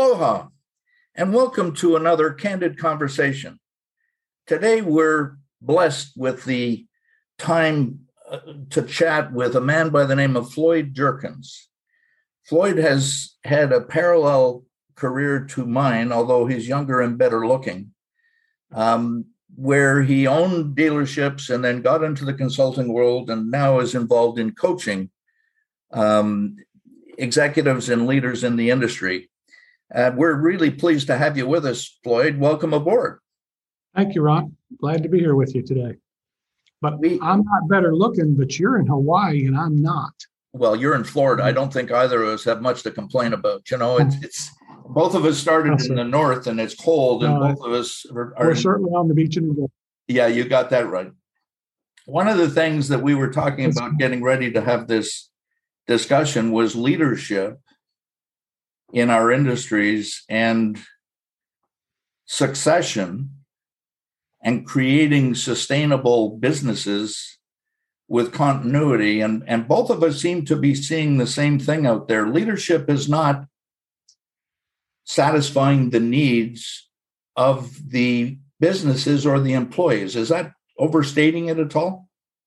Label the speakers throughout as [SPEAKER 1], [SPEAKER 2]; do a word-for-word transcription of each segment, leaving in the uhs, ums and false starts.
[SPEAKER 1] Aloha, and welcome to another Candid Conversation. Today, we're blessed with the time uh, to chat with a man by the name of Floyd Jerkins. Floyd has had a parallel career to mine, although he's younger and better looking, um, where he owned dealerships and then got into the consulting world and now is involved in coaching um, executives and leaders in the industry. Uh, we're really pleased to have you with us, Floyd. Welcome aboard.
[SPEAKER 2] Thank you, Ron. Glad to be here with you today. But we, I'm not better looking, but you're in Hawaii and I'm not.
[SPEAKER 1] Well, you're in Florida. I don't think either of us have much to complain about. You know, it's, it's both of us started That's in it. the north and it's cold, and uh, both of us are, are
[SPEAKER 2] we're certainly on the beach in the Gulf.
[SPEAKER 1] Yeah, you got that right. One of the things that we were talking That's about cool. getting ready to have this discussion was leadership in our industries and succession and creating sustainable businesses with continuity. And, and both of us seem to be seeing the same thing out there. Leadership is not satisfying the needs of the businesses or the employees. Is that overstating it at all?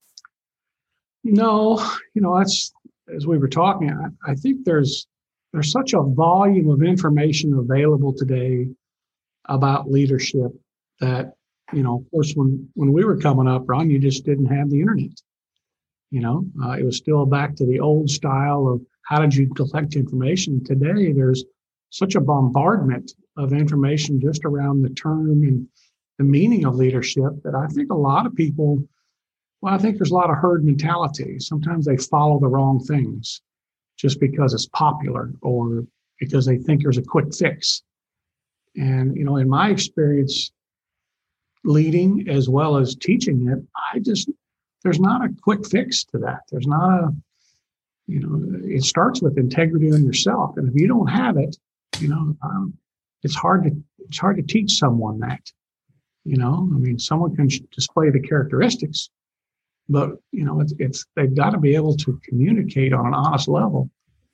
[SPEAKER 2] No, you know, that's, as we were talking, I, I think there's there's such a volume of information available today about leadership that, you know, of course, when, when we were coming up, Ron, you just didn't have the internet. You know, uh, it was still back to the old style of how did you collect information. Today, there's such a bombardment of information just around the term and the meaning of leadership that I think a lot of people, well, I think there's a lot of herd mentality. Sometimes they follow the wrong things just because it's popular or because they think there's a quick fix. And, you know, in my experience, leading as well as teaching it, I just, there's not a quick fix to that. There's not a, you know, it starts with integrity in yourself. And if you don't have it, you know, um, it's hard to, it's hard to teach someone that, you know, I mean, someone can display the characteristics, but, you know, it's, it's they've got to be able to communicate on an honest level.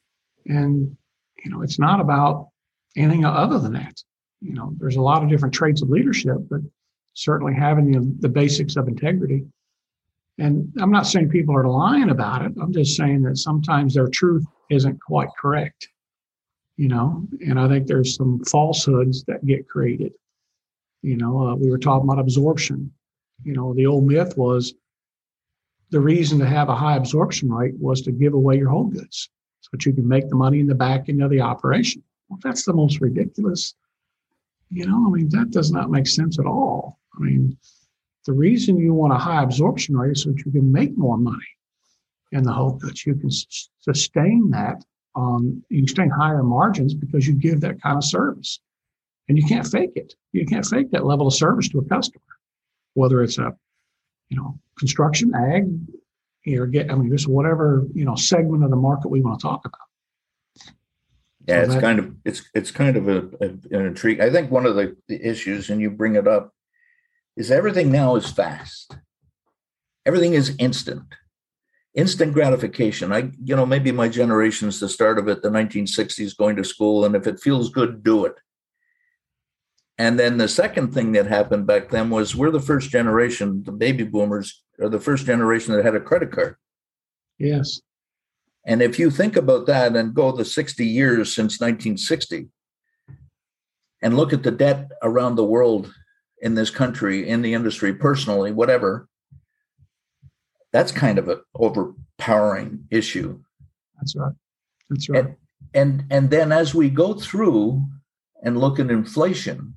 [SPEAKER 2] And, you know, it's not about anything other than that. You know, there's a lot of different traits of leadership, but certainly having the, the basics of integrity. And I'm not saying people are lying about it. I'm just saying that sometimes their truth isn't quite correct, you know, and I think there's some falsehoods that get created. You know, uh, we were talking about absorption. You know, the old myth was the reason to have a high absorption rate was to give away your whole goods so that you can make the money in the back end of the operation. Well, that's the most ridiculous. You know, I mean, that does not make sense at all. I mean, the reason you want a high absorption rate is so that you can make more money in the whole goods. You can s- sustain that on, you can sustain higher margins because you give that kind of service. And you can't fake it. You can't fake that level of service to a customer, whether it's a, you know, construction, ag, or get, I mean, just whatever, you know, segment of the market we want to talk about.
[SPEAKER 1] Yeah,
[SPEAKER 2] so
[SPEAKER 1] it's
[SPEAKER 2] that,
[SPEAKER 1] kind of, it's, it's kind of a, a, an intrigue. I think one of the, the issues, and you bring it up, is everything now is fast. Everything is instant, instant gratification. I, you know, maybe my generation's the start of it, the nineteen sixties, going to school, and if it feels good, do it. And then the second thing that happened back then was we're the first generation, the baby boomers are the first generation that had a credit card.
[SPEAKER 2] Yes.
[SPEAKER 1] And if you think about that and go the sixty years since nineteen sixty and look at the debt around the world in this country, in the industry, personally, whatever, that's kind of an overpowering issue.
[SPEAKER 2] That's right. That's right.
[SPEAKER 1] And, and, and then as we go through and look at inflation,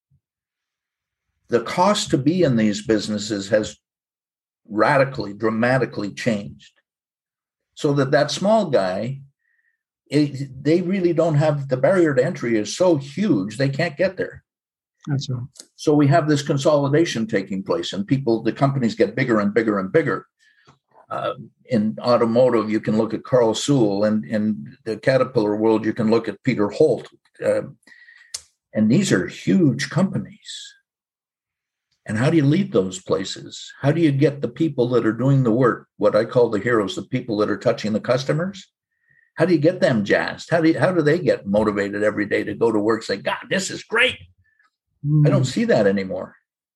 [SPEAKER 1] the cost to be in these businesses has radically, dramatically changed. So that that small guy, it, they really don't have, the barrier to entry is so huge, they can't get there.
[SPEAKER 2] That's right.
[SPEAKER 1] So we have this consolidation taking place, and people, the companies get bigger and bigger and bigger. Uh, in automotive, you can look at Carl Sewell, and in the Caterpillar world, you can look at Peter Holt. Uh, and these are huge companies. And how do you lead those places? How do you get the people that are doing the work, what I call the heroes, the people that are touching the customers? How do you get them jazzed? How do you, how do they get motivated every day to go to work? Say, God, this is great. Mm. I don't see that anymore.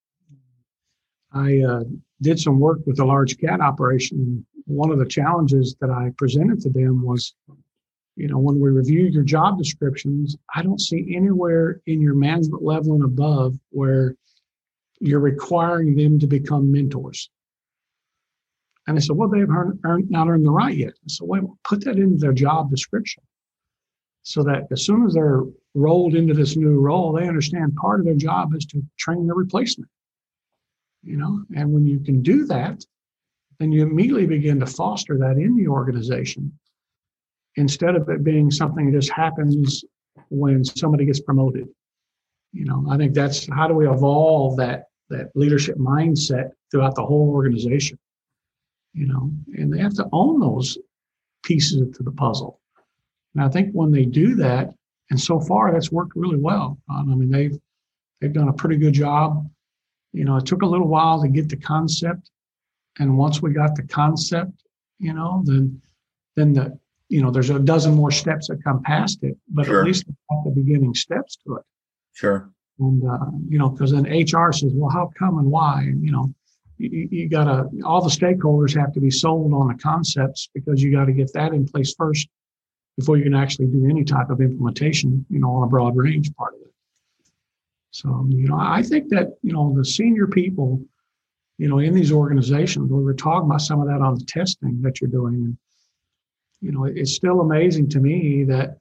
[SPEAKER 2] I uh, did some work with a large cat operation. One of the challenges that I presented to them was, you know, when we review your job descriptions, I don't see anywhere in your management level and above where you're requiring them to become mentors. And I said, well, they've earned, earned, not earned the right yet. I said, wait, put that into their job description so that as soon as they're rolled into this new role, they understand part of their job is to train the replacement. You know, and when you can do that, then you immediately begin to foster that in the organization instead of it being something that just happens when somebody gets promoted. You know, I think that's how do we evolve that that leadership mindset throughout the whole organization, you know, and they have to own those pieces to the puzzle. And I think when they do that, and so far that's worked really well. Um, I mean, they've they've done a pretty good job. You know, it took a little while to get the concept. And once we got the concept, you know, then then the, you know, there's a dozen more steps that come past it, but
[SPEAKER 1] sure.
[SPEAKER 2] At least at the beginning steps to it.
[SPEAKER 1] Sure.
[SPEAKER 2] And, uh, you know, because then H R says, well, how come and why? And, you know, you, you got to, all the stakeholders have to be sold on the concepts because you got to get that in place first before you can actually do any type of implementation, you know, on a broad range part of it. So, you know, I think that, you know, the senior people, you know, in these organizations, we were talking about some of that on the testing that you're doing. And, you know, it's still amazing to me that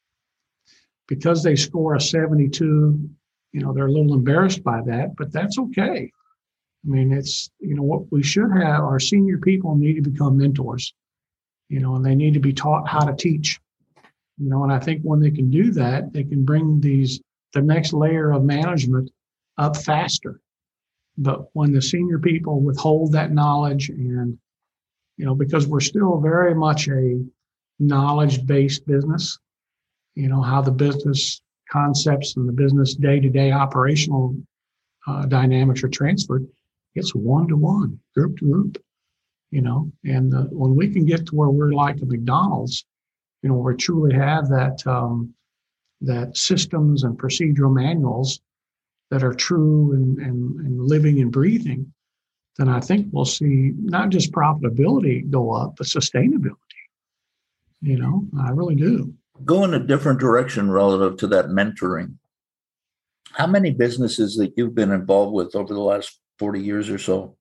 [SPEAKER 2] because they score a seventy-two, you know, they're a little embarrassed by that, but that's okay. I mean, it's, you know, what we should have, our senior people need to become mentors, you know, and they need to be taught how to teach, you know, and I think when they can do that, they can bring these, the next layer of management up faster. But when the senior people withhold that knowledge and, you know, because we're still very much a knowledge-based business, you know, how the business concepts and the business day-to-day operational uh, dynamics are transferred, it's one-to-one, group to group, you know, and uh, when we can get to where we're like a McDonald's, you know, where we truly have that, um, that systems and procedural manuals that are true and, and, and living and breathing, then I think we'll see not just profitability go up, but sustainability. You know, I really do.
[SPEAKER 1] Go in a different direction relative to that mentoring. How many businesses that you've been involved with over the last forty years or so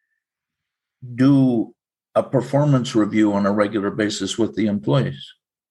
[SPEAKER 1] do a performance review on a regular basis with the employees?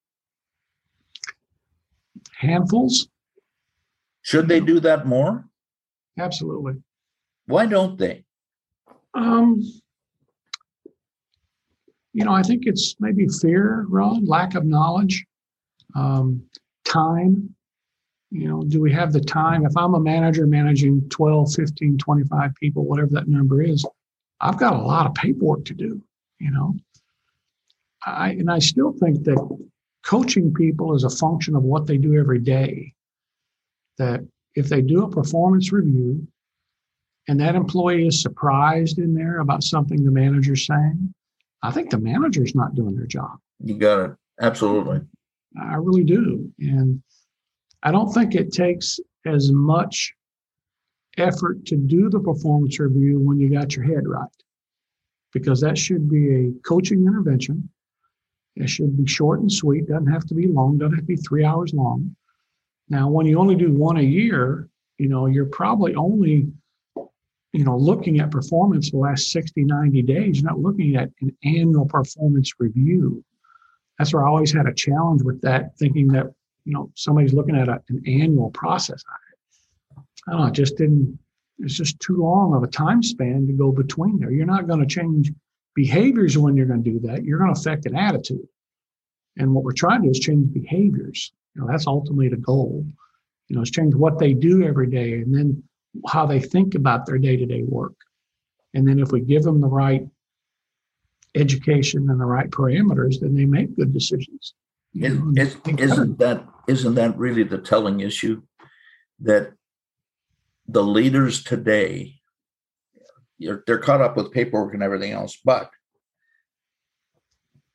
[SPEAKER 2] Handfuls.
[SPEAKER 1] Should they do that more?
[SPEAKER 2] Absolutely.
[SPEAKER 1] Why don't they?
[SPEAKER 2] Um, you know, I think it's maybe fear, Ron, lack of knowledge, um, time. You know, do we have the time? If I'm a manager managing twelve, fifteen, twenty-five people, whatever that number is, I've got a lot of paperwork to do, you know. I and I still think that coaching people is a function of what they do every day. That if they do a performance review and that employee is surprised in there about something the manager's saying, I think the manager's not doing their job.
[SPEAKER 1] You got it. Absolutely.
[SPEAKER 2] I really do. And I don't think it takes as much effort to do the performance review when you got your head right, because that should be a coaching intervention. It should be short and sweet. Doesn't have to be long. Doesn't have to be three hours long. Now, when you only do one a year, you know, you're probably only, you know, looking at performance the last sixty, ninety days. You're not looking at an annual performance review. That's where I always had a challenge with that, thinking that, you know, somebody's looking at a, an annual process. I don't know, it just didn't, it's just too long of a time span to go between there. You're not going to change behaviors when you're going to do that. You're going to affect an attitude. And what we're trying to do is change behaviors. You know, that's ultimately the goal. You know, is change what they do every day and then how they think about their day-to-day work. And then if we give them the right education and the right parameters, then they make good decisions.
[SPEAKER 1] Is, is, isn't that isn't that really the telling issue? That the leaders today, they're caught up with paperwork and everything else, but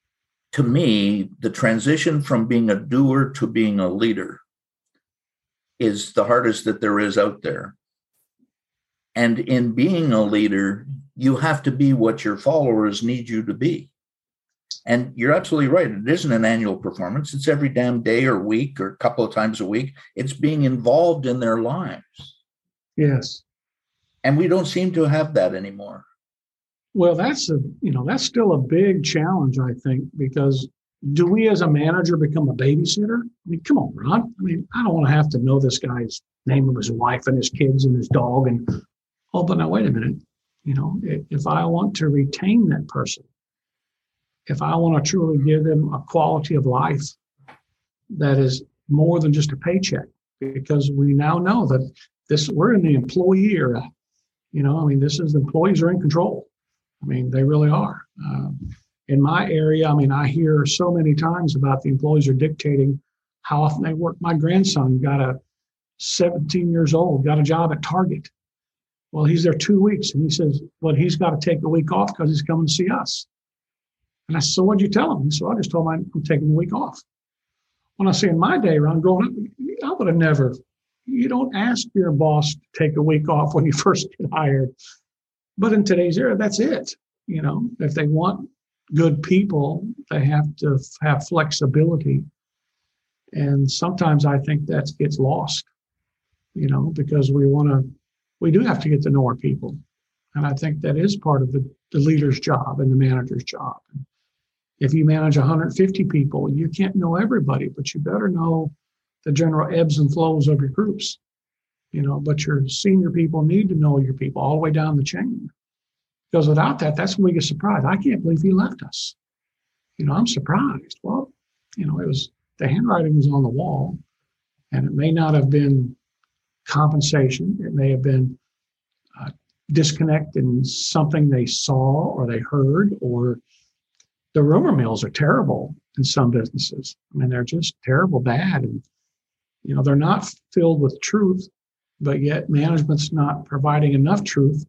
[SPEAKER 1] to me, the transition from being a doer to being a leader is the hardest that there is out there. And in being a leader, you have to be what your followers need you to be. And you're absolutely right. It isn't an annual performance. It's every damn day or week or a couple of times a week. It's being involved in their lives.
[SPEAKER 2] Yes.
[SPEAKER 1] And we don't seem to have that anymore.
[SPEAKER 2] Well, that's a, you know, that's still a big challenge, I think, because do we as a manager become a babysitter? I mean, come on, Ron. I mean, I don't want to have to know this guy's name of his wife and his kids and his dog. And, oh, but now, wait a minute. You know, if I want to retain that person, if I want to truly give them a quality of life that is more than just a paycheck, because we now know that this, we're in the employee era. You know, I mean, this is, employees are in control. I mean, they really are. Um, in my area, I mean, I hear so many times about the employees are dictating how often they work. My grandson got a seventeen years old, got a job at Target. Well, he's there two weeks and he says, well, he's got to take a week off because he's coming to see us. And I said, so what'd you tell him? So I just told him I'm taking the week off. When I say in my day, Ron, growing up, I would have never, you don't ask your boss to take a week off when you first get hired. But in today's era, that's it. You know, if they want good people, they have to have flexibility. And sometimes I think that gets lost, you know, because we want to, we do have to get to know our people. And I think that is part of the, the leader's job and the manager's job. If you manage one hundred fifty people, you can't know everybody, but you better know the general ebbs and flows of your groups. You know, but your senior people need to know your people all the way down the chain. Because without that, that's when we get surprised. I can't believe he left us. You know, I'm surprised. Well, you know, it was, the handwriting was on the wall, and it may not have been compensation. It may have been uh, disconnect in something they saw or they heard, or the rumor mills are terrible in some businesses. I mean, they're just terrible bad. And, you know, they're not filled with truth, but yet management's not providing enough truth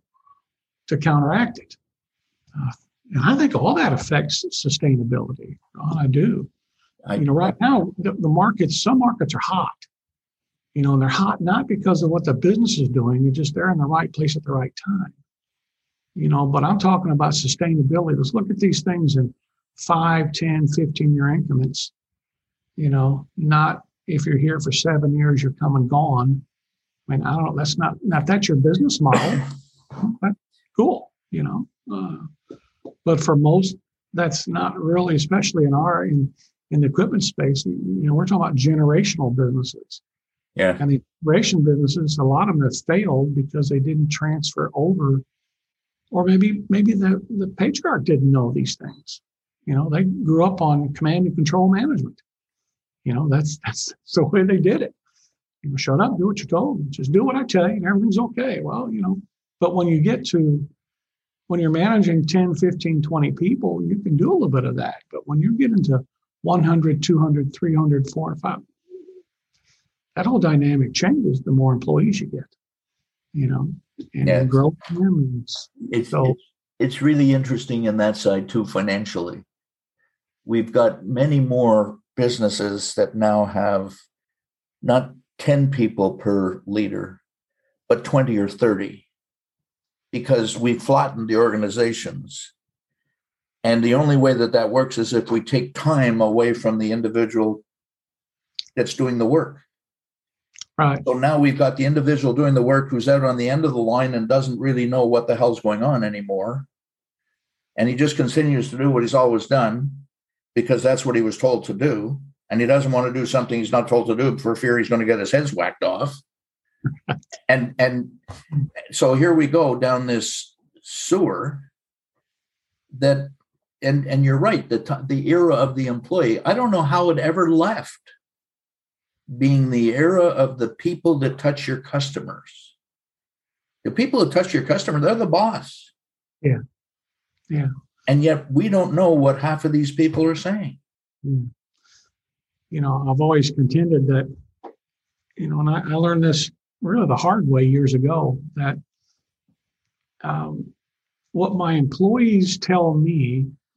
[SPEAKER 2] to counteract it. Uh, and I think all that affects sustainability. Ron, I do. I, you know, right now, the, the markets, some markets are hot. You know, and they're hot not because of what the business is doing, they're just they're in the right place at the right time. You know, but I'm talking about sustainability. Let's look at these things in five, ten, fifteen year increments. You know, not if you're here for seven years, you're come and gone. I mean, I don't know, that's not, not that's your business model. That's cool, you know. Uh, but for most, that's not really, especially in our, in, in the equipment space, you know, we're talking about generational businesses.
[SPEAKER 1] Yeah.
[SPEAKER 2] And the generation businesses, a lot of them have failed because they didn't transfer over, or maybe maybe the, the patriarch didn't know these things. You know, they grew up on command and control management. You know, that's that's the way they did it. You know, shut up, do what you're told, just do what I tell you, and everything's okay. Well, you know, but when you get to, when you're managing ten, fifteen, twenty people, you can do a little bit of that. But when you get into one hundred, two hundred, three hundred, four hundred, five hundred, that whole dynamic changes the more employees you get, you know, and
[SPEAKER 1] yeah,
[SPEAKER 2] you grow them.
[SPEAKER 1] It's,
[SPEAKER 2] so,
[SPEAKER 1] it's, it's really interesting in that side too, financially. We've got many more businesses that now have not ten people per leader, but twenty or thirty, because we've flattened the organizations. And the only way that that works is if we take time away from the individual that's doing the work.
[SPEAKER 2] Right.
[SPEAKER 1] So now we've got the individual doing the work who's out on the end of the line and doesn't really know what the hell's going on anymore. And he just continues to do what he's always done because that's what he was told to do. And he doesn't want to do something he's not told to do for fear he's going to get his head whacked off. and and so here we go down this sewer that, and, and you're right, the, t- the era of the employee, I don't know how it ever left being the era of the people that touch your customers. The people that touch your customer, they're the boss.
[SPEAKER 2] Yeah. Yeah.
[SPEAKER 1] And yet we don't know what half of these people are saying.
[SPEAKER 2] Yeah. You know, I've always contended that, you know, and I, I learned this really the hard way years ago, that um, what my employees tell me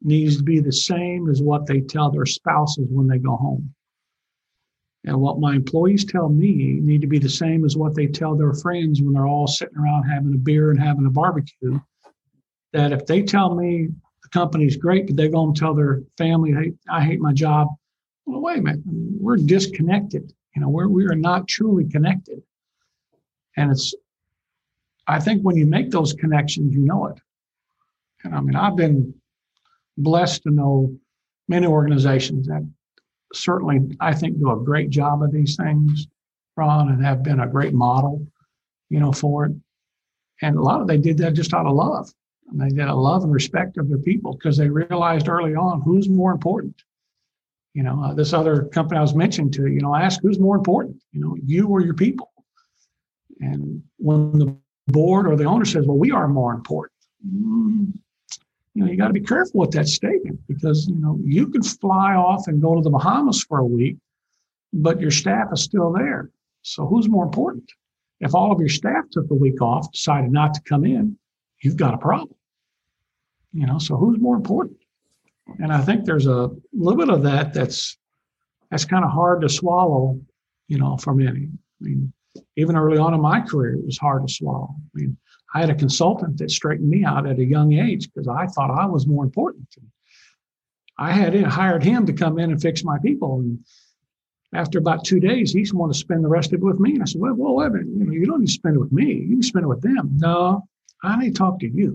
[SPEAKER 2] needs to be the same as what they tell their spouses when they go home. And what my employees tell me need to be the same as what they tell their friends when they're all sitting around having a beer and having a barbecue. That if they tell me the company's great, but they go and tell their family, hey, I hate my job. Well, wait a minute, we're disconnected. You know, we're, we are not truly connected. And it's, I think when you make those connections, you know it. And I mean, I've been blessed to know many organizations that certainly, I think, do a great job of these things, Ron, and have been a great model, you know, for it. And a lot of they did that just out of love. And they did a love and respect of their people because they realized early on who's more important. You know, uh, this other company I was mentioning to, you know, ask who's more important, you know, you or your people. And when the board or the owner says, well, we are more important, mm, you know, you got to be careful with that statement because, you know, you could fly off and go to the Bahamas for a week, but your staff is still there. So who's more important? If all of your staff took a week off, decided not to come in, you've got a problem. You know, so who's more important? And I think there's a little bit of that that's that's kind of hard to swallow, you know, for many. I mean, even early on in my career, it was hard to swallow. I mean, I had a consultant that straightened me out at a young age because I thought I was more important. I had hired him to come in and fix my people. And after about two days, he wanted to spend the rest of it with me. And I said, well, well wait a minute, you know, you don't need to spend it with me. You can spend it with them. No, I need to talk to you.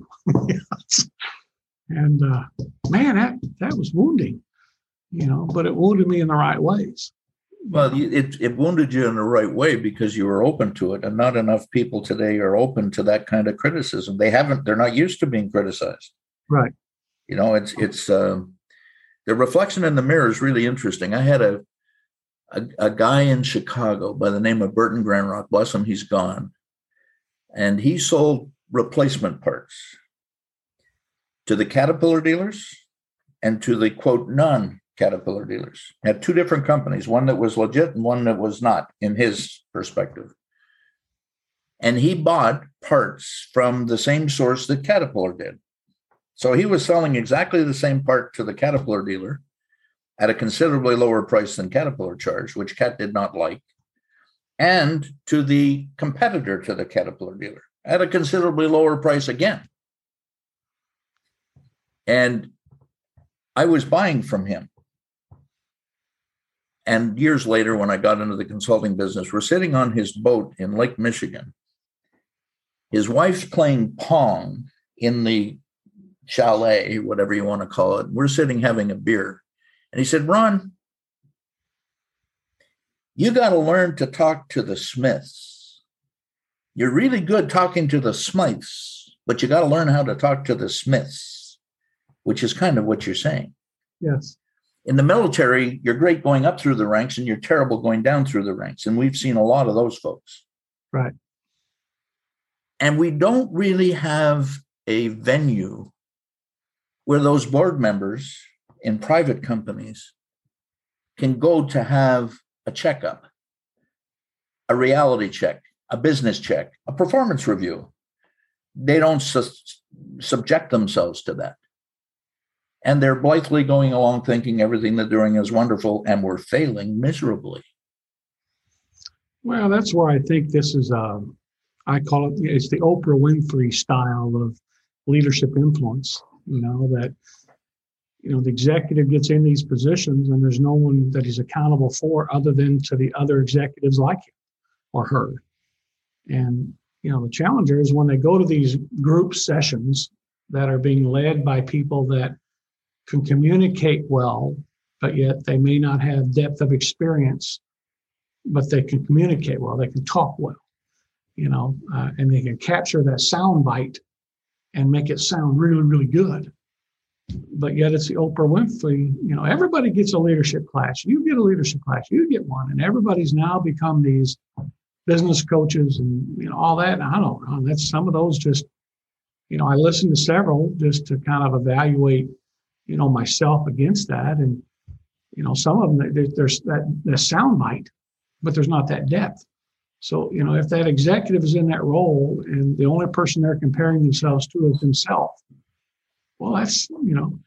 [SPEAKER 2] And uh, man, that, that was wounding, you know, but it wounded me in the right ways.
[SPEAKER 1] Well, it, it wounded you in the right way because you were open to it. And not enough people today are open to that kind of criticism. They haven't, they're not used to being criticized.
[SPEAKER 2] Right.
[SPEAKER 1] You know, it's, it's, uh, the reflection in the mirror is really interesting. I had a, a, a guy in Chicago by the name of Burton Granrock, bless him, he's gone. And he sold replacement parts to the Caterpillar dealers and to the, quote, non-Caterpillar dealers. He had two different companies, one that was legit and one that was not, in his perspective. And he bought parts from the same source that Caterpillar did. So he was selling exactly the same part to the Caterpillar dealer at a considerably lower price than Caterpillar charged, which Cat did not like, and to the competitor to the Caterpillar dealer at a considerably lower price again. And I was buying from him. And years later, when I got into the consulting business, we're sitting on his boat in Lake Michigan. His wife's playing Pong in the chalet, whatever you want to call it. We're sitting having a beer. And he said, Ron, you got to learn to talk to the Smiths. You're really good talking to the Smythes, but you got to learn how to talk to the Smiths, which is kind of what you're saying.
[SPEAKER 2] Yes.
[SPEAKER 1] In the military, you're great going up through the ranks and you're terrible going down through the ranks. And we've seen a lot of those folks.
[SPEAKER 2] Right.
[SPEAKER 1] And we don't really have a venue where those board members in private companies can go to have a checkup, a reality check, a business check, a performance review. They don't su- subject themselves to that. And they're blithely going along thinking everything they're doing is wonderful, and we're failing miserably.
[SPEAKER 2] Well, that's where I think this is, uh, I call it, it's the Oprah Winfrey style of leadership influence, you know, that, you know, the executive gets in these positions and there's no one that he's accountable for other than to the other executives like him or her. And, you know, the challenger is when they go to these group sessions that are being led by people that can communicate well, but yet they may not have depth of experience, but they can communicate well, they can talk well, you know, uh, and they can capture that sound bite and make it sound really, really good. But yet it's the Oprah Winfrey, you know, everybody gets a leadership class. You get a leadership class, you get one, and everybody's now become these business coaches and, you know, all that. And I don't know, that's some of those just, you know, I listened to several just to kind of evaluate, you know, myself against that. And, you know, some of them, there's that, that sound bite, but there's not that depth. So, you know, if that executive is in that role and the only person they're comparing themselves to is themselves, well, that's, you know,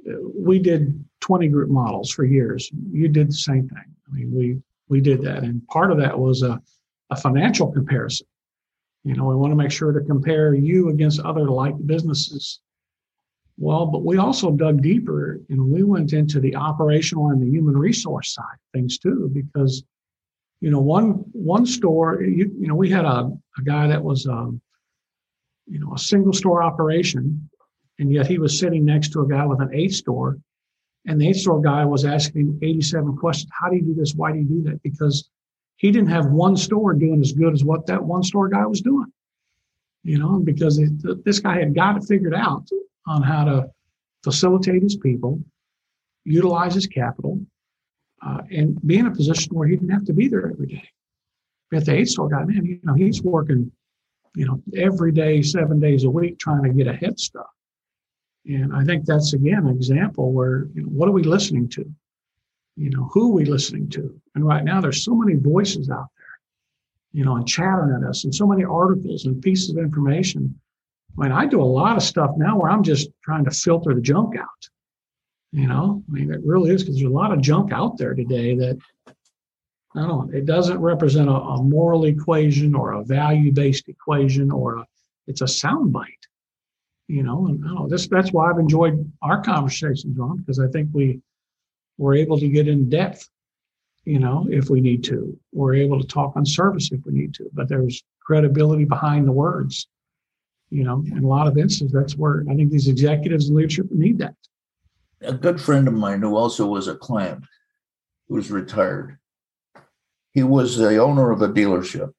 [SPEAKER 2] we did twenty group models for years. You did the same thing. I mean, we we did that, and part of that was a, a financial comparison. You know, we want to make sure to compare you against other like businesses. Well, but we also dug deeper, and we went into the operational and the human resource side of things too, because, you know, one one store, you, you know, we had a, a guy that was, um, you know, a single store operation, and yet he was sitting next to a guy with an eight store, and the eight store guy was asking him eighty-seven questions. How do you do this? Why do you do that? Because he didn't have one store doing as good as what that one store guy was doing, you know, because it, this guy had got it figured out on how to facilitate his people, utilize his capital, uh, and be in a position where he didn't have to be there every day. But the eight store guy, man, you know, he's working, you know, every day, seven days a week, trying to get ahead stuff. And I think that's, again, an example where, you know, what are we listening to? You know, who are we listening to? And right now, there's so many voices out there, you know, and chattering at us, and so many articles and pieces of information. I mean, I do a lot of stuff now where I'm just trying to filter the junk out. You know, I mean, it really is, because there's a lot of junk out there today that, I don't know, it doesn't represent a, a moral equation or a value-based equation, or a, it's a soundbite. You know, and I don't know, this, that's why I've enjoyed our conversations, Ron, because I think we we're able to get in depth, you know, if we need to. We're able to talk on service if we need to, but there's credibility behind the words. You know, in a lot of instances, that's where I think these executives and leadership need that.
[SPEAKER 1] A good friend of mine who also was a client, who was retired, he was the owner of a dealership.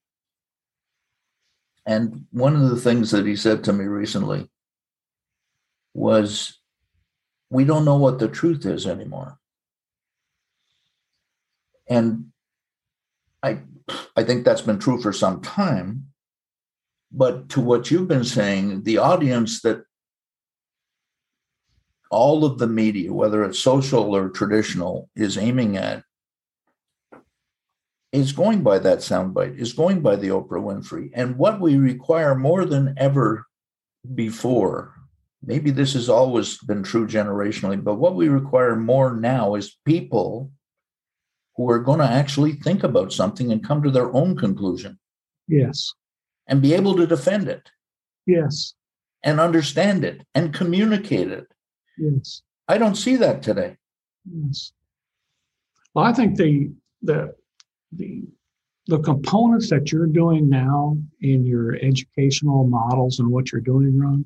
[SPEAKER 1] And one of the things that he said to me recently was, we don't know what the truth is anymore. And I, I think that's been true for some time. But to what you've been saying, the audience that all of the media, whether it's social or traditional, is aiming at, is going by that soundbite, is going by the Oprah Winfrey. And what we require more than ever before, maybe this has always been true generationally, but what we require more now is people who are going to actually think about something and come to their own conclusion.
[SPEAKER 2] Yes.
[SPEAKER 1] And be able to defend it.
[SPEAKER 2] Yes.
[SPEAKER 1] And understand it and communicate it.
[SPEAKER 2] Yes.
[SPEAKER 1] I don't see that today.
[SPEAKER 2] Yes. Well, I think the the the the components that you're doing now in your educational models and what you're doing, Ron,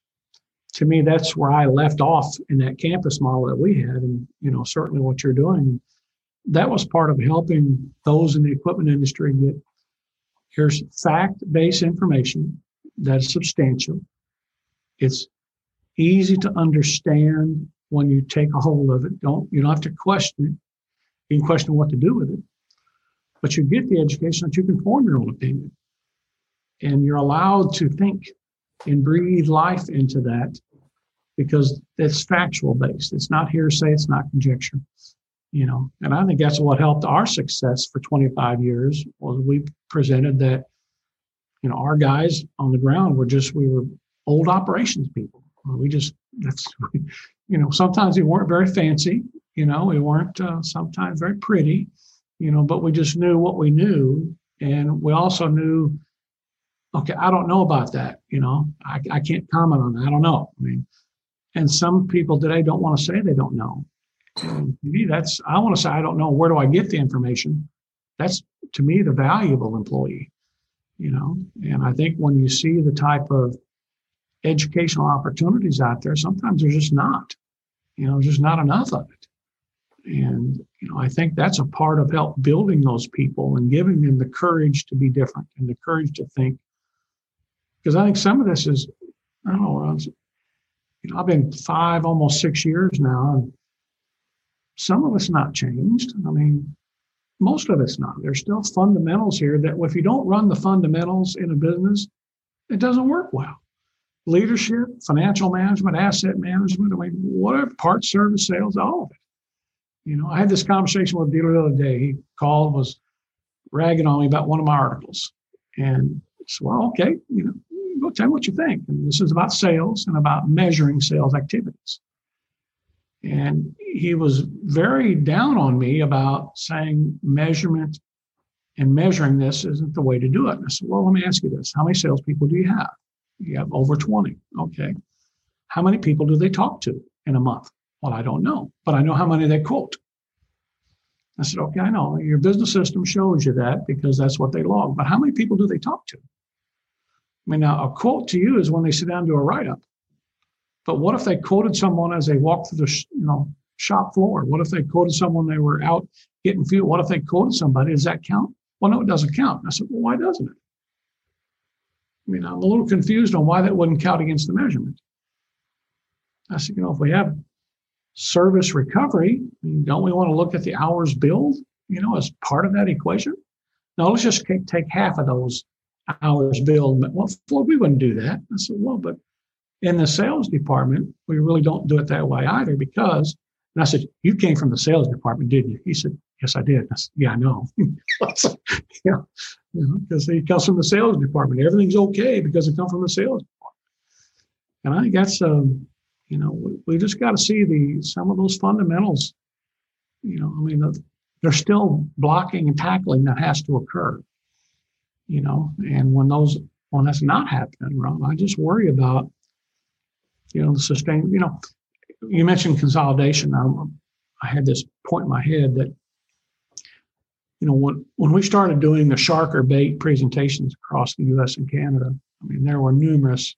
[SPEAKER 2] to me, that's where I left off in that campus model that we had. And, you know, certainly what you're doing, that was part of helping those in the equipment industry get, here's fact-based information that is substantial. It's easy to understand when you take a hold of it. Don't you don't have to question it. You can question what to do with it. But you get the education that you can form your own opinion. And you're allowed to think and breathe life into that, because it's factual based. It's not hearsay, it's not conjecture. You know, and I think that's what helped our success for twenty-five years, was we presented that, you know, our guys on the ground were just, we were old operations people. We just, that's, you know, sometimes we weren't very fancy, you know, we weren't uh, sometimes very pretty, you know, but we just knew what we knew. And we also knew, okay, I don't know about that, you know, I, I can't comment on that. I don't know. I mean, and some people today don't want to say they don't know. And to me, that's, I want to say, I don't know, where do I get the information? That's, to me, the valuable employee, you know. And I think when you see the type of educational opportunities out there, sometimes there's just not, you know, there's just not enough of it. And, you know, I think that's a part of help building those people and giving them the courage to be different and the courage to think. Because I think some of this is, I don't know, you know, I've been five, almost six years now, and some of it's not changed. I mean, most of it's not. There's still fundamentals here that if you don't run the fundamentals in a business, it doesn't work well. Leadership, financial management, asset management, I mean, whatever, parts, service, sales, all of it. You know, I had this conversation with a dealer the other day. He called, was ragging on me about one of my articles. And so, well, okay, you know, go tell me what you think. And this is about sales and about measuring sales activities. And he was very down on me about saying measurement and measuring this isn't the way to do it. And I said, well, let me ask you this. How many salespeople do you have? You have over twenty. Okay. How many people do they talk to in a month? Well, I don't know, but I know how many they quote. I said, okay, I know. Your business system shows you that because that's what they log. But how many people do they talk to? I mean, now a quote to you is when they sit down and do a write-up. But what if they quoted someone as they walked through the you know shop floor? What if they quoted someone they were out getting fuel? What if they quoted somebody? Does that count? Well, no, it doesn't count. And I said, well, why doesn't it? I mean, I'm a little confused on why that wouldn't count against the measurement. I said, you know, if we have service recovery, I mean, don't we want to look at the hours billed, you know, as part of that equation? No, let's just take half of those hours billed. Well, Floyd, we wouldn't do that. I said, well, but in the sales department, we really don't do it that way either because, and I said, you came from the sales department, didn't you? He said, yes, I did. I said, yeah, I know. yeah, you know, because he comes from the sales department. Everything's okay because it comes from the sales department. And I think that's, um, you know, we, we just got to see the some of those fundamentals. You know, I mean, the, there's still blocking and tackling that has to occur. You know, and when those when that's not happening, Ron, I just worry about, you know, the sustain. You know, you mentioned consolidation. I, I had this point in my head that, you know, when when we started doing the shark or bait presentations across the U S and Canada, I mean, there were numerous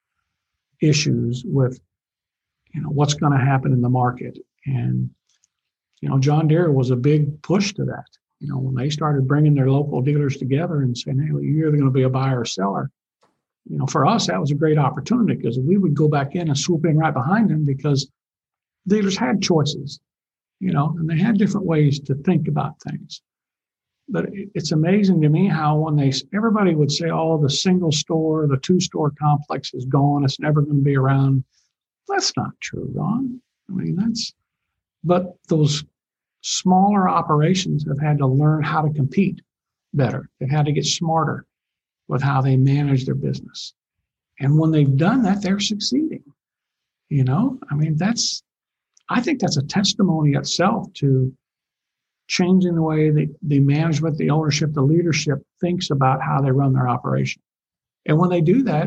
[SPEAKER 2] issues with, you know, what's going to happen in the market. And, you know, John Deere was a big push to that. You know, when they started bringing their local dealers together and saying, hey, well, you're either going to be a buyer or seller. You know, for us, that was a great opportunity because we would go back in and swoop in right behind them because dealers had choices, you know, and they had different ways to think about things. But it's amazing to me how when they, everybody would say, oh, the single store, the two store complex is gone. It's never going to be around. That's not true, Ron. I mean, that's, but those smaller operations have had to learn how to compete better. They've had to get smarter with how they manage their business. And when they've done that, they're succeeding. You know, I mean, that's, I think that's a testimony itself to changing the way the, the management, the ownership, the leadership thinks about how they run their operation. And when they do that,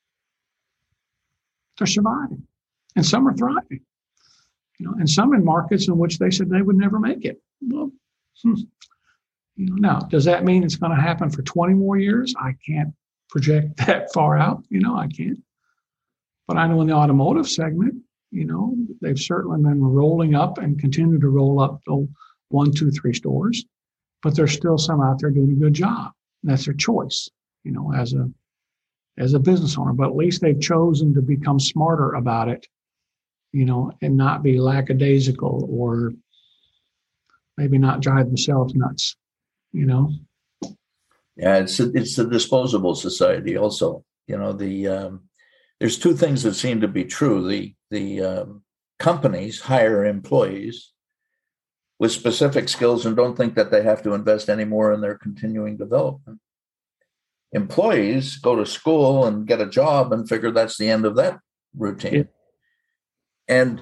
[SPEAKER 2] they're surviving. And some are thriving, you know, and some in markets in which they said they would never make it. Well, hmm, you know, now, does that mean it's going to happen for twenty more years? I can't project that far out. You know, I can't. But I know in the automotive segment, you know, they've certainly been rolling up and continue to roll up to one, two, three stores. But there's still some out there doing a good job. And that's their choice, you know, as a as a business owner. But at least they've chosen to become smarter about it, you know, and not be lackadaisical or maybe not drive themselves nuts, you know.
[SPEAKER 1] Yeah, it's a, it's a disposable society also. You know, the um, there's two things that seem to be true. The, the um, companies hire employees with specific skills and don't think that they have to invest any more in their continuing development. Employees go to school and get a job and figure that's the end of that routine. Yeah. And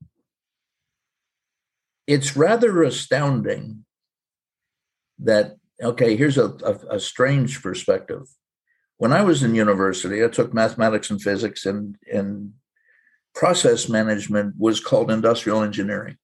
[SPEAKER 1] it's rather astounding that, okay, here's a, a, a strange perspective. When I was in university, I took mathematics and physics, and, and process management was called industrial engineering.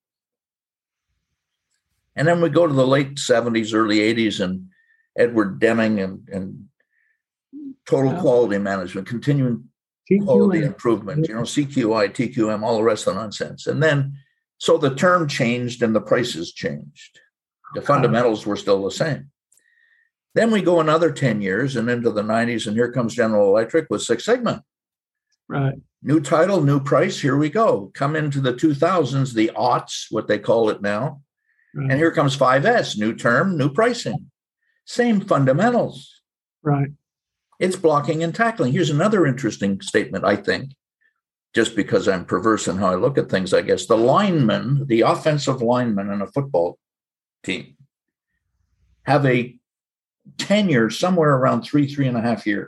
[SPEAKER 1] And then we go to the late seventies, early eighties, and Edward Deming and, and total quality management, continuing T Q M. Quality improvement, you know, C Q I, T Q M, all the rest of the nonsense. And then, so the term changed and the prices changed. The fundamentals were still the same. Then we go another ten years and into the nineties, and here comes General Electric with Six Sigma.
[SPEAKER 2] Right.
[SPEAKER 1] New title, new price, here we go. Come into the two thousands, the aughts, what they call it now. Right. And here comes five S, new term, new pricing. Same fundamentals.
[SPEAKER 2] Right.
[SPEAKER 1] It's blocking and tackling. Here's another interesting statement, I think, just because I'm perverse in how I look at things, I guess. The linemen, the offensive linemen in a football team have a tenure somewhere around three, three and a half years.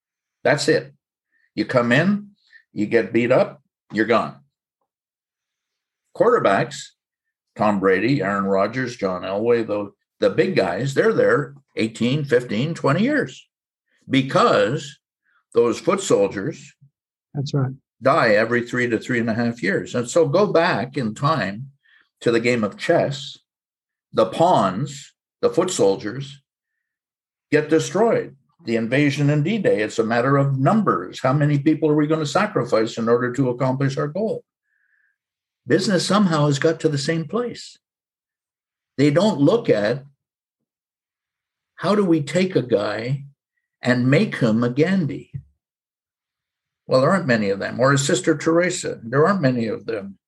[SPEAKER 1] That's it. You come in, you get beat up, you're gone. Quarterbacks, Tom Brady, Aaron Rodgers, John Elway, the, the big guys, they're there eighteen, fifteen, twenty years because those foot soldiers
[SPEAKER 2] That's right.
[SPEAKER 1] die every three to three and a half years. And so go back in time to the game of chess. The pawns, the foot soldiers, get destroyed. The invasion in D-Day, it's a matter of numbers. How many people are we going to sacrifice in order to accomplish our goal? Business somehow has got to the same place. They don't look at how do we take a guy and make him a Gandhi? Well, there aren't many of them. Or a Sister Teresa. There aren't many of them.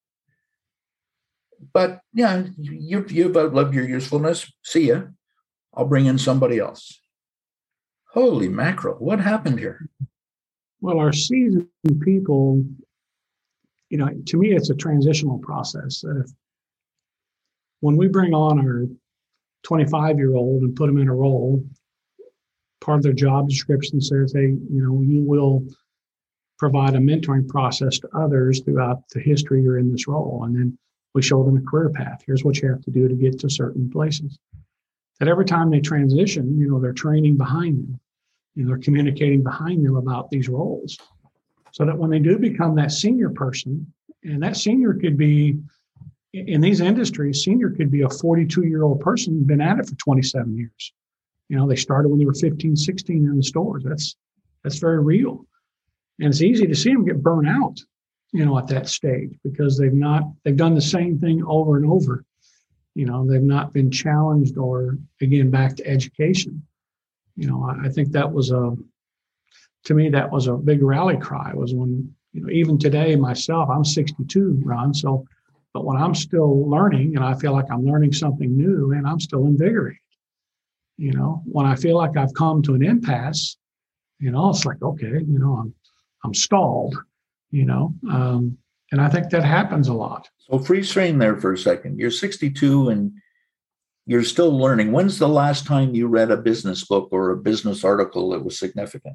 [SPEAKER 1] But yeah, you, you've outlived your usefulness. See ya. I'll bring in somebody else. Holy mackerel. What happened here?
[SPEAKER 2] Well, our seasoned people, you know, to me, it's a transitional process. Uh, when we bring on our twenty-five-year-old and put them in a role, part of their job description says, hey, you know, you will provide a mentoring process to others throughout the history you're in this role. And then we show them a career path. Here's what you have to do to get to certain places. That every time they transition, you know, they're training behind them. You know, they're communicating behind them about these roles. So that when they do become that senior person, and that senior could be, in these industries, senior could be a forty-two-year-old person who's been at it for twenty-seven years. You know, they started when they were fifteen, sixteen in the stores. That's that's very real. And it's easy to see them get burnt out, you know, at that stage because they've not, they've done the same thing over and over. You know, they've not been challenged or, again, back to education. You know, I, I think that was a, to me, that was a big rally cry was when, you know, even today myself, I'm sixty-two, Ron. So, but when I'm still learning and I feel like I'm learning something new and I'm still invigorated, you know, when I feel like I've come to an impasse, you know, it's like, okay, you know, I'm, I'm stalled, you know, um, and I think that happens a lot.
[SPEAKER 1] So freeze frame there for a second. You're sixty-two and you're still learning. When's the last time you read a business book or a business article that was significant?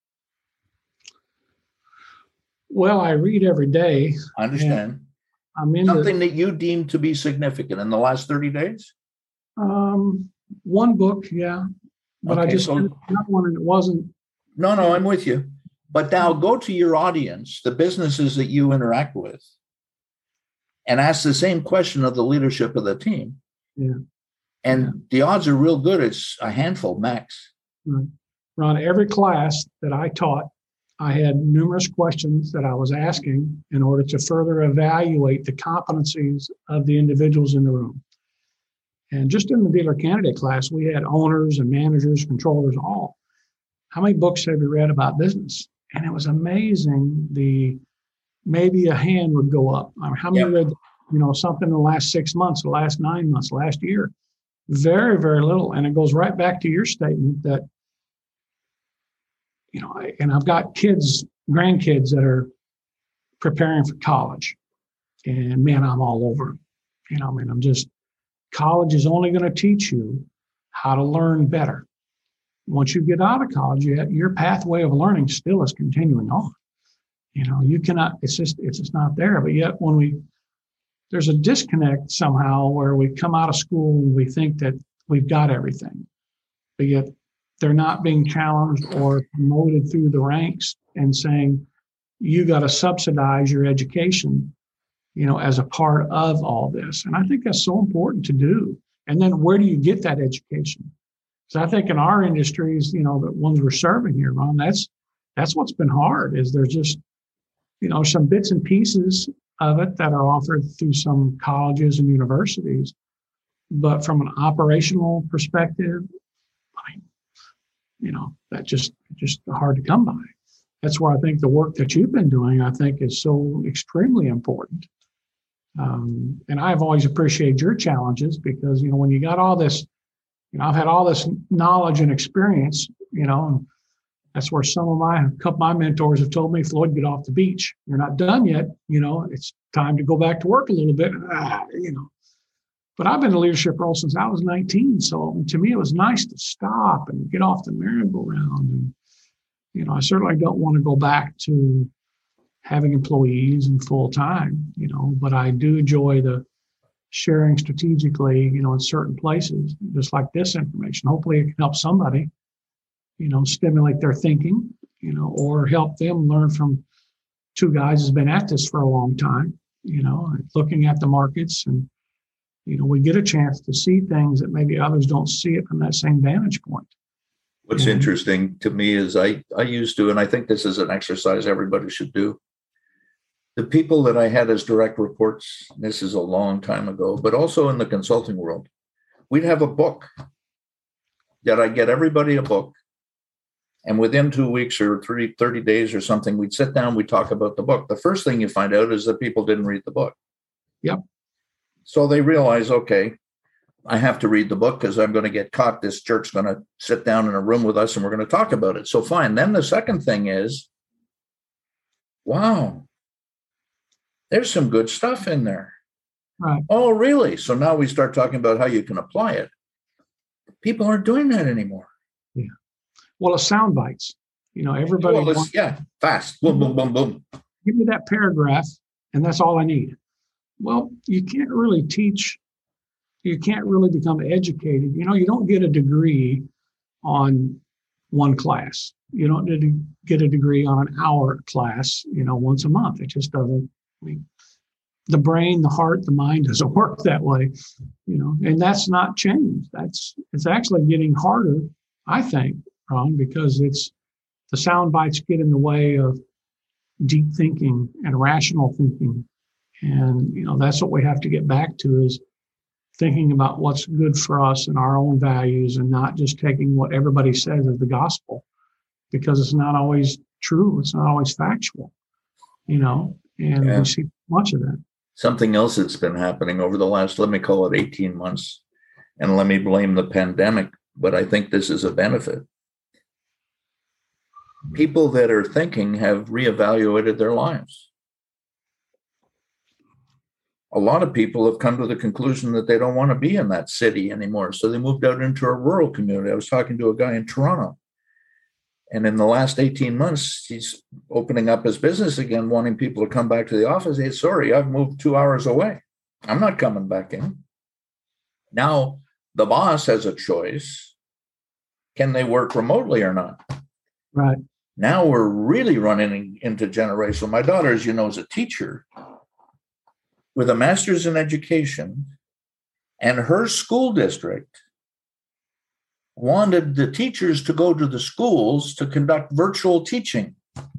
[SPEAKER 2] Well, I read every day.
[SPEAKER 1] I understand.
[SPEAKER 2] I'm into
[SPEAKER 1] something that you deem to be significant in the last thirty days?
[SPEAKER 2] Um, one book, yeah. But okay, I just so, not one and it wasn't.
[SPEAKER 1] No, no, I'm with you. But now go to your audience, the businesses that you interact with, and ask the same question of the leadership of the team.
[SPEAKER 2] Yeah.
[SPEAKER 1] And
[SPEAKER 2] yeah.
[SPEAKER 1] the odds are real good. It's a handful max.
[SPEAKER 2] Right. Ron, every class that I taught, I had numerous questions that I was asking in order to further evaluate the competencies of the individuals in the room. And just in the dealer candidate class, we had owners and managers, controllers, all. How many books have you read about business? And it was amazing. The maybe a hand would go up. I mean, how many yep. read, you know, something in the last six months, the last nine months, last year? Very, very little. And it goes right back to your statement that, you know, and I've got kids, grandkids that are preparing for college. And man, I'm all over. You know, I mean, I'm just, college is only going to teach you how to learn better. Once you get out of college, you have, your pathway of learning still is continuing on. You know, you cannot, it's just, it's just not there. But yet when we, there's a disconnect somehow where we come out of school and we think that we've got everything. But yet they're not being challenged or promoted through the ranks and saying, you got to subsidize your education, you know, as a part of all this. And I think that's so important to do. And then where do you get that education? So I think in our industries, you know, the ones we're serving here, Ron, that's that's what's been hard is there's just, you know, some bits and pieces of it that are offered through some colleges and universities. But from an operational perspective, I mean, you know, that just just hard to come by. That's where I think the work that you've been doing, I think, is so extremely important. Um, and I've always appreciated your challenges because, you know, when you got all this, you know, I've had all this knowledge and experience, you know, and that's where some of my, a couple of my mentors have told me, Floyd, get off the beach. You're not done yet. You know, it's time to go back to work a little bit. Ah, you know, but I've been in a leadership role since I was nineteen. So to me, it was nice to stop and get off the merry-go-round. And, you know, I certainly don't want to go back to having employees and full time, you know, but I do enjoy the sharing strategically, you know, in certain places, just like this information. Hopefully it can help somebody, you know, stimulate their thinking, you know, or help them learn from two guys who's been at this for a long time, you know, looking at the markets, and, you know, we get a chance to see things that maybe others don't see it from that same vantage point.
[SPEAKER 1] What's
[SPEAKER 2] And,
[SPEAKER 1] interesting to me is I, I used to, and I think this is an exercise everybody should do. The people that I had as direct reports, this is a long time ago, but also in the consulting world, we'd have a book that I'd get everybody a book. And within two weeks or three, thirty days or something, we'd sit down, we'd talk about the book. The first thing you find out is that people didn't read the book.
[SPEAKER 2] Yep.
[SPEAKER 1] So they realize, okay, I have to read the book because I'm going to get caught. This jerk's going to sit down in a room with us and we're going to talk about it. So fine. Then the second thing is, wow, there's some good stuff in there.
[SPEAKER 2] Right.
[SPEAKER 1] Oh, really? So now we start talking about how you can apply it. People aren't doing that anymore.
[SPEAKER 2] Yeah. Well, it's sound bites. You know, everybody
[SPEAKER 1] Well, it's,
[SPEAKER 2] wants,
[SPEAKER 1] yeah, fast. Boom, boom, boom, boom.
[SPEAKER 2] give me that paragraph, and that's all I need. Well, you can't really teach. You can't really become educated. You know, you don't get a degree on one class. You don't need to get a degree on an hour class, you know, once a month. It just doesn't. I mean, the brain, the heart, the mind doesn't work that way, you know, and that's not changed. That's, it's actually getting harder, I think, Ron, because it's, the sound bites get in the way of deep thinking and rational thinking. And, you know, that's what we have to get back to, is thinking about what's good for us and our own values, and not just taking what everybody says as the gospel, because it's not always true. It's not always factual, you know, and
[SPEAKER 1] Yeah.
[SPEAKER 2] we see much of that.
[SPEAKER 1] Something else that's been happening over the last, let me call it eighteen months, and let me blame the pandemic, but I think this is a benefit. People that are thinking have reevaluated their lives. A lot of people have come to the conclusion that they don't want to be in that city anymore. So they moved out into a rural community. I was talking to a guy in Toronto, and in the last eighteen months, he's opening up his business again, wanting people to come back to the office. Hey, sorry, I've moved two hours away. I'm not coming back in. Now, the boss has a choice. Can they work remotely or not?
[SPEAKER 2] Right.
[SPEAKER 1] Now we're really running into generational. My daughter, as you know, is a teacher with a master's in education, and her school district wanted the teachers to go to the schools to conduct virtual teaching.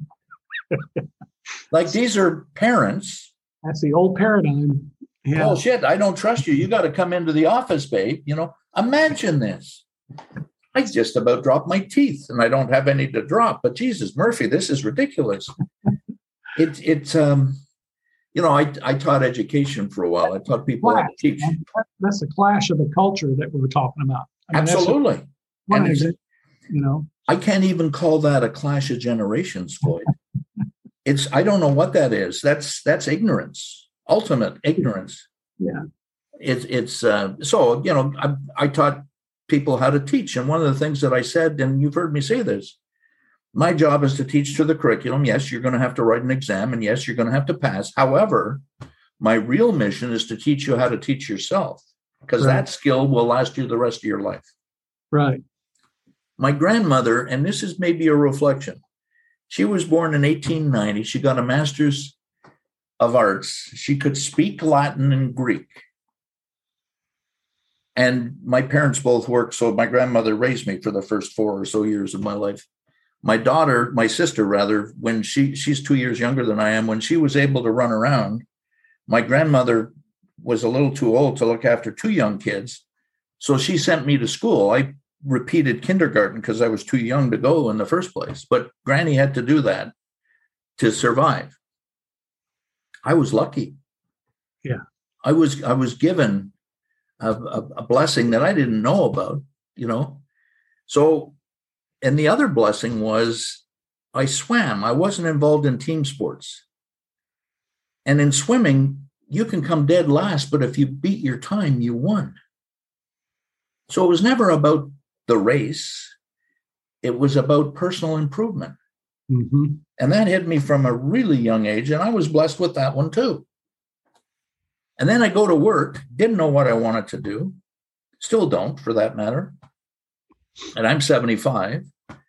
[SPEAKER 1] Like, these are parents.
[SPEAKER 2] That's the old paradigm. Yeah.
[SPEAKER 1] Oh, shit, I don't trust you. You got to come into the office, babe. You know, imagine this. I just about dropped my teeth, and I don't have any to drop. But Jesus, Murphy, this is ridiculous. It's, it's, um, you know, I, I taught education for a while. I taught people how to teach.
[SPEAKER 2] That's the clash of the culture that we were talking about. I mean,
[SPEAKER 1] Absolutely.
[SPEAKER 2] One
[SPEAKER 1] And
[SPEAKER 2] example, you know,
[SPEAKER 1] I can't even call that a clash of generations, Floyd. It's, I don't know what that is. That's, that's ignorance, ultimate ignorance.
[SPEAKER 2] Yeah.
[SPEAKER 1] It's, it's, uh, so, you know, I, I taught people how to teach. And one of the things that I said, and you've heard me say this, my job is to teach to the curriculum. Yes, you're going to have to write an exam, and yes, you're going to have to pass. However, my real mission is to teach you how to teach yourself, because
[SPEAKER 2] Right.
[SPEAKER 1] that skill will last you the rest of your life.
[SPEAKER 2] Right.
[SPEAKER 1] My grandmother, and this is maybe a reflection, she was born in eighteen ninety. She got a master's of arts. She could speak Latin and Greek. And my parents both worked, so my grandmother raised me for the first four or so years of my life. My daughter, my sister rather, when she she's two years younger than I am, when she was able to run around, my grandmother was a little too old to look after two young kids. So she sent me to school. I repeated kindergarten because I was too young to go in the first place. But Granny had to do that to survive. I was lucky.
[SPEAKER 2] Yeah.
[SPEAKER 1] I was I was given a, a, a blessing that I didn't know about, you know. So, and the other blessing was I swam. I wasn't involved in team sports. And in swimming, you can come dead last, but if you beat your time, you won. So it was never about the race. It was about personal improvement.
[SPEAKER 2] Mm-hmm.
[SPEAKER 1] And that hit me from a really young age. And I was blessed with that one too. And then I go to work, didn't know what I wanted to do. Still don't, for that matter. And I'm seventy-five.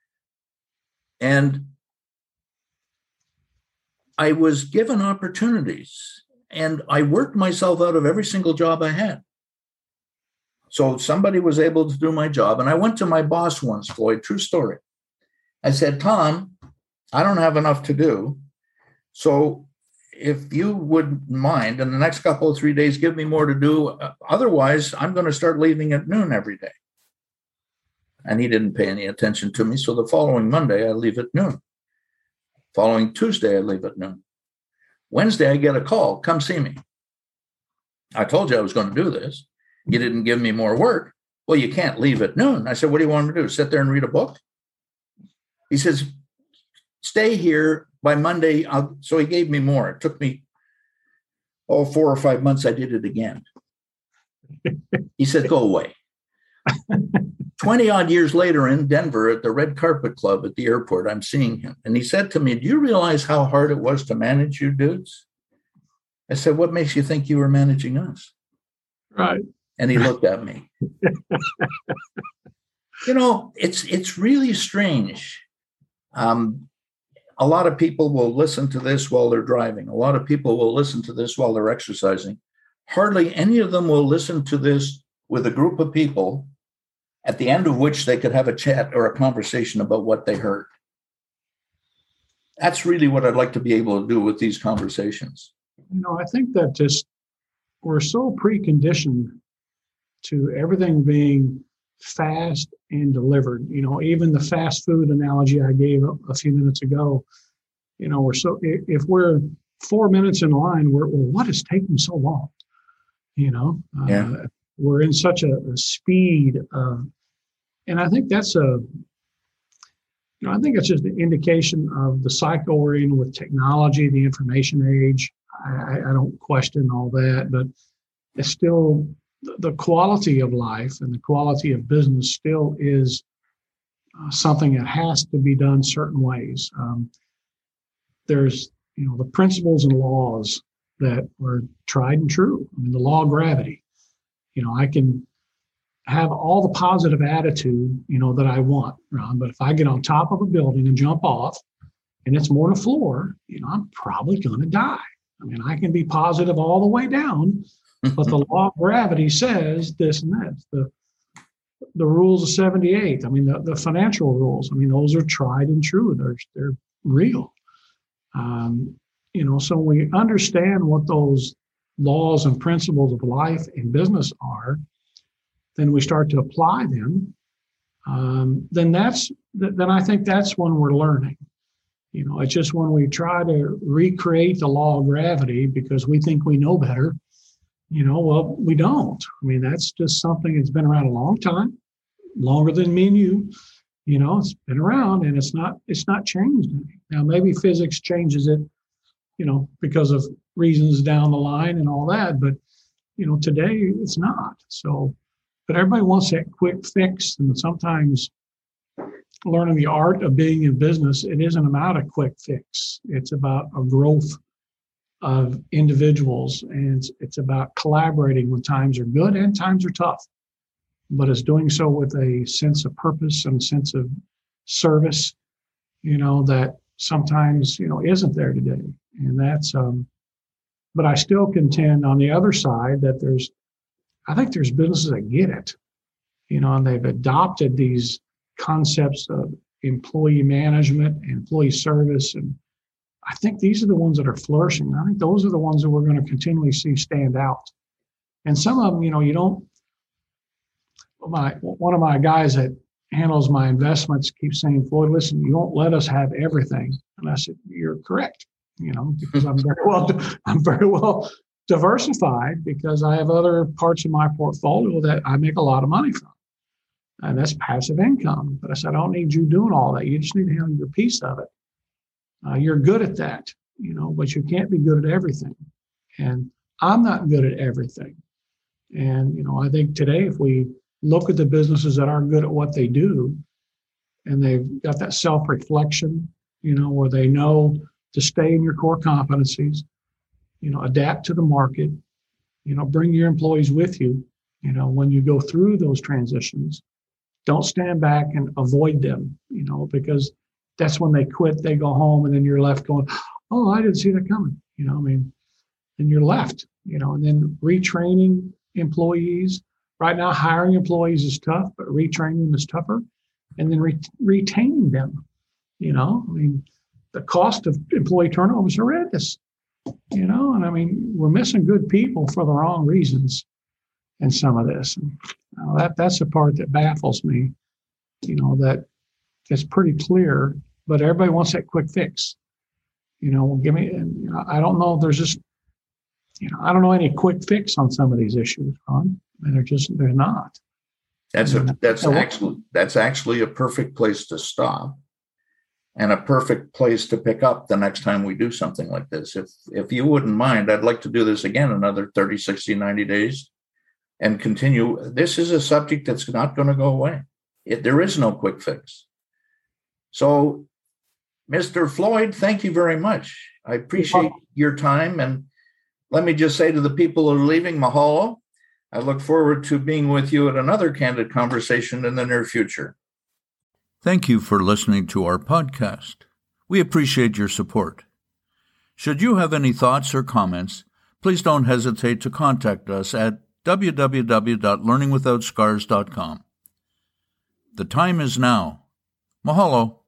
[SPEAKER 1] And I was given opportunities. And I worked myself out of every single job I had. So somebody was able to do my job. And I went to my boss once, Floyd, true story. I said, Tom, I don't have enough to do. So if you would mind, in the next couple of three days, give me more to do. Otherwise, I'm going to start leaving at noon every day. And he didn't pay any attention to me. So the following Monday, I leave at noon. Following Tuesday, I leave at noon. Wednesday, I get a call, come see me. I told you I was going to do this. You didn't give me more work. Well, you can't leave at noon. I said, what do you want me to do? Sit there and read a book? He says, stay here by Monday. I'll, so he gave me more. It took me, oh, four or five months. I did it again. He said, go away. twenty odd years later in Denver at the Red Carpet Club at the airport, I'm seeing him. And he said to me, do you realize how hard it was to manage you dudes? I said, what makes you think you were managing us?
[SPEAKER 2] Right.
[SPEAKER 1] And he looked at me. You know, it's it's really strange. Um, a lot of people will listen to this while they're driving. A lot of people will listen to this while they're exercising. Hardly any of them will listen to this with a group of people at the end of which they could have a chat or a conversation about what they heard. That's really what I'd like to be able to do with these conversations.
[SPEAKER 2] You know, I think that just we're so preconditioned to everything being fast and delivered. You know, even the fast food analogy I gave a, a few minutes ago, you know, we're so, if we're four minutes in line, we're, well, what is taking so long? You know,
[SPEAKER 1] yeah.
[SPEAKER 2] uh, we're in such a, a speed. Uh, and I think that's a, you know, I think it's just an indication of the cycle we're in with technology, the information age. I, I don't question all that, but it's still the quality of life and the quality of business still is uh, something that has to be done certain ways. Um, there's, you know, the principles and laws that are tried and true. I mean, the law of gravity. You know, I can have all the positive attitude, you know, that I want, Ron, but if I get on top of a building and jump off and it's more than a floor, you know, I'm probably going to die. I mean, I can be positive all the way down, but the law of gravity says this and that. The, the rules of seventy-eight, I mean, the, the financial rules, I mean, those are tried and true. They're, they're real. Um, you know, so we understand what those laws and principles of life and business are, then we start to apply them. Um, then that's, then I think that's when we're learning. You know, it's just when we try to recreate the law of gravity because we think we know better, you know, well, we don't. I mean, that's just something that's been around a long time, longer than me and you. You know, it's been around and it's not, it's not changed. Now, maybe physics changes it, you know, because of reasons down the line and all that. But, you know, today it's not. So, but everybody wants that quick fix. And sometimes learning the art of being in business, it isn't about a quick fix. It's about a growth of individuals. And it's, it's about collaborating when times are good and times are tough. But it's doing so with a sense of purpose and a sense of service, you know, that sometimes, you know, isn't there today. And that's, um, but I still contend on the other side that there's, I think there's businesses that get it, you know, and they've adopted these concepts of employee management, employee service. And I think these are the ones that are flourishing. I think those are the ones that we're going to continually see stand out. And some of them, you know, you don't, my, one of my guys that handles my investments keeps saying, Floyd, listen, you won't let us have everything. And I said, you're correct, you know, because I'm very well, I'm very well diversified because I have other parts of my portfolio that I make a lot of money from. And that's passive income. But I said, I don't need you doing all that. You just need to handle your piece of it. Uh, you're good at that, you know, but you can't be good at everything. And I'm not good at everything. And, you know, I think today, if we look at the businesses that are good at what they do, and they've got that self-reflection, you know, where they know to stay in your core competencies, you know, adapt to the market, you know, bring your employees with you, you know, when you go through those transitions. Don't stand back and avoid them, you know, because that's when they quit, they go home, and then you're left going, oh, I didn't see that coming. You know, I mean, and you're left, you know, and then retraining employees. Right now, hiring employees is tough, but retraining them is tougher. And then re- retaining them, you know, I mean, the cost of employee turnover is horrendous, you know, and I mean, we're missing good people for the wrong reasons in some of this. And uh, that that's the part that baffles me, you know, that it's pretty clear, but everybody wants that quick fix. You know, well, give me, and, you know, I don't know if there's just, you know, I don't know any quick fix on some of these issues, Ron. I mean, they're just, they're not.
[SPEAKER 1] That's a, that's
[SPEAKER 2] So what-
[SPEAKER 1] actually, that's actually a perfect place to stop and a perfect place to pick up the next time we do something like this. If, if you wouldn't mind, I'd like to do this again another thirty, sixty, ninety days and continue. This is a subject that's not going to go away. It, there is no quick fix. So, Mister Floyd, thank you very much. I appreciate your time. And let me just say to the people who are leaving, mahalo. I look forward to being with you at another candid conversation in the near future. Thank you for listening to our podcast. We appreciate your support. Should you have any thoughts or comments, please don't hesitate to contact us at w w w dot learning without scars dot com. The time is now. Mahalo.